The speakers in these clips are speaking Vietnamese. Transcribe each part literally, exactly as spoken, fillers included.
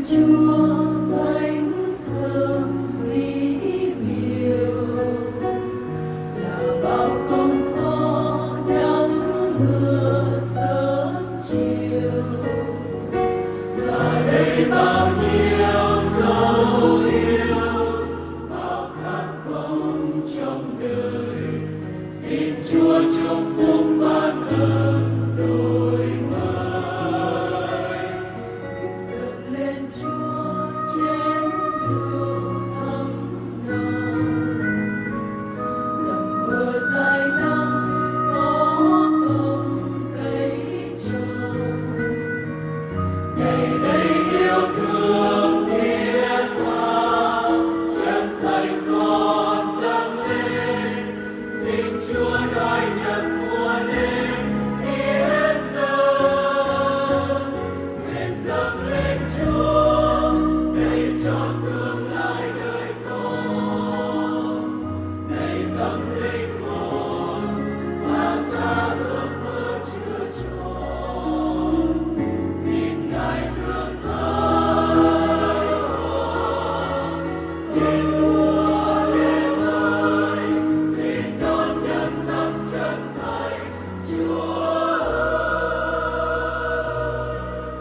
Chúa thánh thơm mỹ miều, là bao công khó nắng mưa sớm chiều, và đây bao nhiêu dấu yêu, bao khát vọng trong đời. Xin Chúa chúc phúc ban ơn đổi mới, dâng lên Chúa chén rượu thắm nồng, dầm mưa dài nắng có công cây trồng. Ngày đây yêu thương thiên tha, chân thành con dâng lên. Xin Chúa đón nhận mùa lên thiên dân, nguyện dâng lên Chúa đầy cho tương lai đời con, đầy tâm linh hồn và ta ước mơ chưa tròn. Xin Ngài thương thay tình mùa lên ơi, xin đón nhận tâm chân thành Chúa ơi.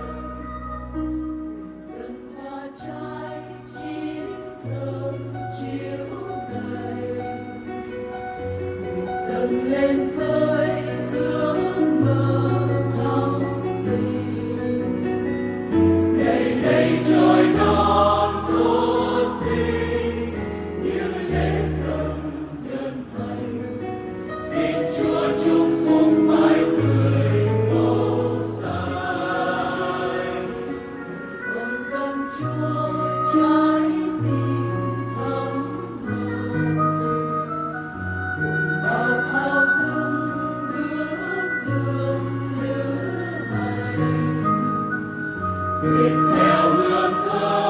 Dâng hoa trái chín thơm chiếu ngày, nguyện dâng lên thời ước mơ thắm tình. Ngày đây trôi non tu sinh như lễ dâng nhân thành. Xin Chúa chúc phúc mãi tươi màu xanh, dòng dâng Chúa trái tim thắm nồng, cùng bao thao thức bước đường lữ hành, nguyện theo hương thơm